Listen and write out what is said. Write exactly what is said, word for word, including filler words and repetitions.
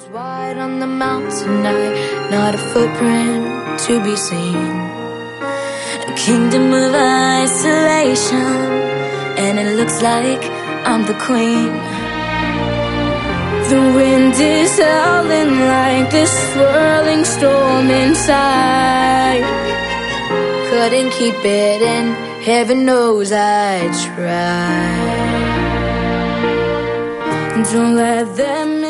Wide on the mountain night, not a footprint to be seen. A kingdom of isolation, and it looks like I'm the queen. The wind is howling like this swirling storm inside. Couldn't keep it in, heaven knows I tried. Don't let them